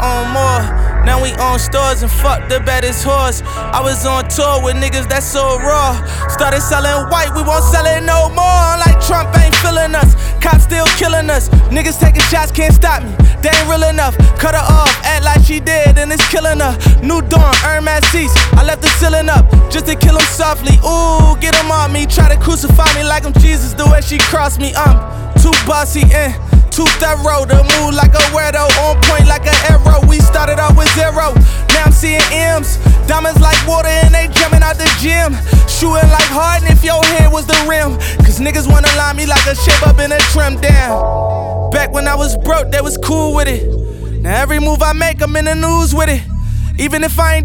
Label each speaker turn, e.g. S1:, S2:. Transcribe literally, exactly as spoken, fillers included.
S1: own more. Now we own stores and fuck the baddest horse. I was on tour with niggas that's so raw. Started selling white, we won't sell it no more. Like Trump ain't feeling us, cops still killing us. Niggas taking shots, can't stop me, they ain't real enough. Cut her off, act like she dead and it's killing her. New dawn, Hermes cease, I left the ceiling up just to kill him softly. Ooh, get him on me, try to crucify me like I'm Jesus. The way she crossed me, I'm too bossy and too thorough to move like a weirdo, on point like an arrow. We started off with zero, now I'm seeing M's. Diamonds like water and they jumping out the gym. Shooting like Harden if your head was the rim. Cause niggas wanna line me like a shape up in a trim down. Back when I was broke, they was cool with it. Now every move I make, I'm in the news with it. Even if I ain't